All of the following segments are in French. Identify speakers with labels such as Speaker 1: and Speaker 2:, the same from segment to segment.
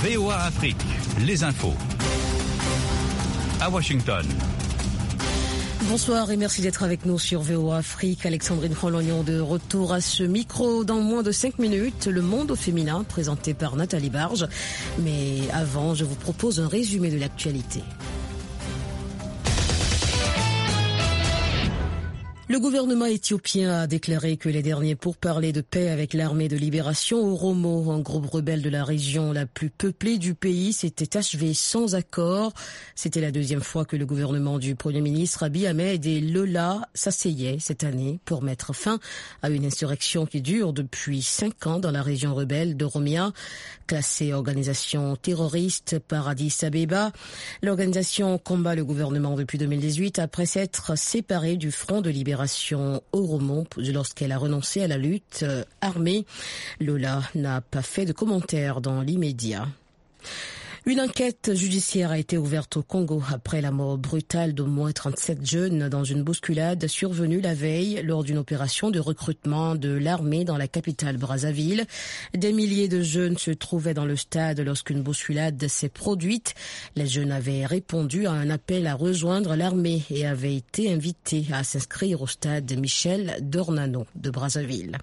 Speaker 1: VOA Afrique, les infos. À Washington.
Speaker 2: Bonsoir et merci d'être avec nous sur VOA Afrique. Alexandrine Rolognon de retour à ce micro dans moins de 5 minutes. Le monde au féminin présenté par Nathalie Barge. Mais avant, je vous propose un résumé de l'actualité. Le gouvernement éthiopien a déclaré que les derniers pourparlers de paix avec l'armée de libération Oromo, un groupe rebelle de la région la plus peuplée du pays, s'étaient achevés sans accord. C'était la deuxième fois que le gouvernement du Premier ministre Abiy Ahmed et Lola s'asseyaient cette année pour mettre fin à une insurrection qui dure depuis 5 ans dans la région rebelle d'Oromia, classée organisation terroriste par Addis Abeba. L'organisation combat le gouvernement depuis 2018 après s'être séparée du Front de libération Oromo lorsqu'elle a renoncé à la lutte armée. Lola n'a pas fait de commentaires dans l'immédiat. Une enquête judiciaire a été ouverte au Congo après la mort brutale d'au moins 37 jeunes dans une bousculade survenue la veille lors d'une opération de recrutement de l'armée dans la capitale Brazzaville. Des milliers de jeunes se trouvaient dans le stade lorsqu'une bousculade s'est produite. Les jeunes avaient répondu à un appel à rejoindre l'armée et avaient été invités à s'inscrire au stade Michel Dornano de Brazzaville.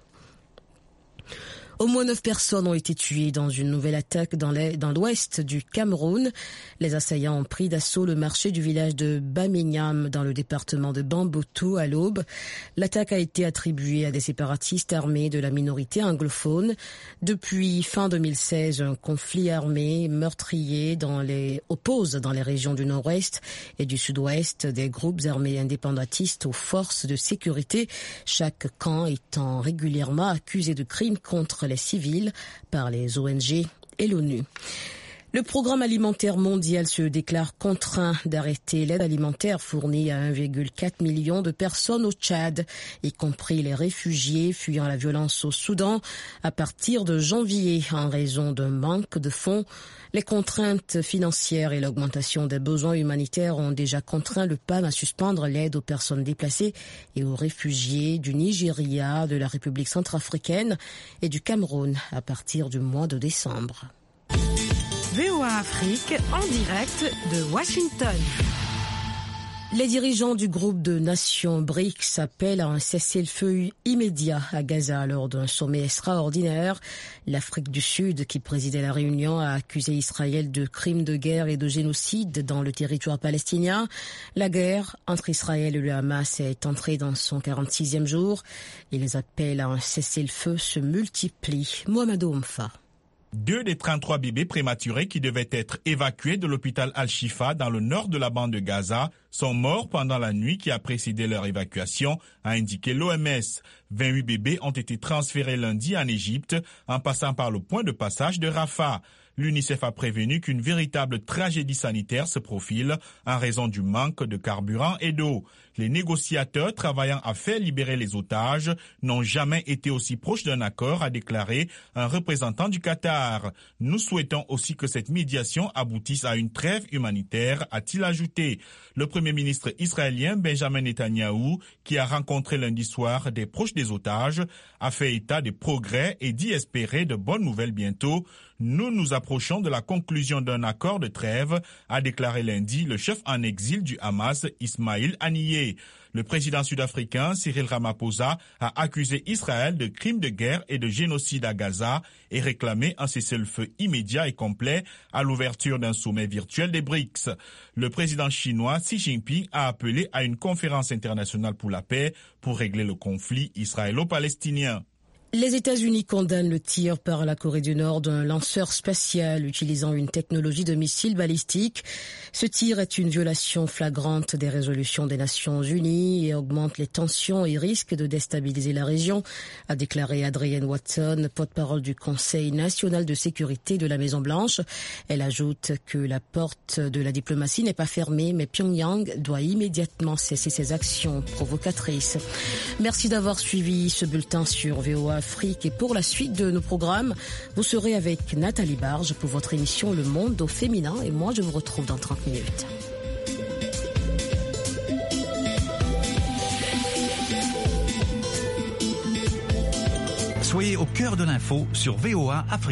Speaker 2: Au moins 9 personnes ont été tuées dans une nouvelle attaque dans l'ouest du Cameroun. Les assaillants ont pris d'assaut le marché du village de Bamignam dans le département de Bambotou à l'aube. L'attaque a été attribuée à des séparatistes armés de la minorité anglophone. Depuis fin 2016, un conflit armé meurtrier oppose dans les régions du nord-ouest et du sud-ouest des groupes armés indépendantistes aux forces de sécurité, chaque camp étant régulièrement accusé de crimes contre les civils par les ONG et l'ONU. Le programme alimentaire mondial se déclare contraint d'arrêter l'aide alimentaire fournie à 1,4 million de personnes au Tchad, y compris les réfugiés fuyant la violence au Soudan, à partir de janvier en raison d'un manque de fonds. Les contraintes financières et l'augmentation des besoins humanitaires ont déjà contraint le PAM à suspendre l'aide aux personnes déplacées et aux réfugiés du Nigeria, de la République centrafricaine et du Cameroun à partir du mois de décembre.
Speaker 3: VOA Afrique en direct de Washington.
Speaker 2: Les dirigeants du groupe de nations BRICS appellent à un cessez-le-feu immédiat à Gaza lors d'un sommet extraordinaire. L'Afrique du Sud, qui présidait la réunion, a accusé Israël de crimes de guerre et de génocide dans le territoire palestinien. La guerre entre Israël et le Hamas est entrée dans son 46e jour et les appels à un cessez-le-feu se multiplient. Mohamed Oumfa.
Speaker 4: 2 des 33 bébés prématurés qui devaient être évacués de l'hôpital Al-Shifa dans le nord de la bande de Gaza sont morts pendant la nuit qui a précédé leur évacuation, a indiqué l'OMS. 28 bébés ont été transférés lundi en Égypte en passant par le point de passage de Rafah. L'UNICEF a prévenu qu'une véritable tragédie sanitaire se profile en raison du manque de carburant et d'eau. Les négociateurs travaillant à faire libérer les otages n'ont jamais été aussi proches d'un accord, a déclaré un représentant du Qatar. Nous souhaitons aussi que cette médiation aboutisse à une trêve humanitaire, a-t-il ajouté. Le Premier ministre israélien Benjamin Netanyahou, qui a rencontré lundi soir des proches des otages, a fait état des progrès et dit espérer de bonnes nouvelles bientôt. Nous nous approchons de la conclusion d'un accord de trêve, a déclaré lundi le chef en exil du Hamas, Ismail Haniyeh. Le président sud-africain Cyril Ramaphosa a accusé Israël de crimes de guerre et de génocide à Gaza et réclamé un cessez-le-feu immédiat et complet à l'ouverture d'un sommet virtuel des BRICS. Le président chinois Xi Jinping a appelé à une conférence internationale pour la paix pour régler le conflit israélo-palestinien.
Speaker 2: Les États-Unis condamnent le tir par la Corée du Nord d'un lanceur spatial utilisant une technologie de missile balistique. Ce tir est une violation flagrante des résolutions des Nations Unies et augmente les tensions et risque de déstabiliser la région, a déclaré Adrienne Watson, porte-parole du Conseil national de sécurité de la Maison-Blanche. Elle ajoute que la porte de la diplomatie n'est pas fermée, mais Pyongyang doit immédiatement cesser ses actions provocatrices. Merci d'avoir suivi ce bulletin sur VOA Afrique et pour la suite de nos programmes, vous serez avec Nathalie Barge pour votre émission Le Monde au féminin et moi je vous retrouve dans 30 minutes.
Speaker 1: Soyez au cœur de l'info sur VOA Afrique.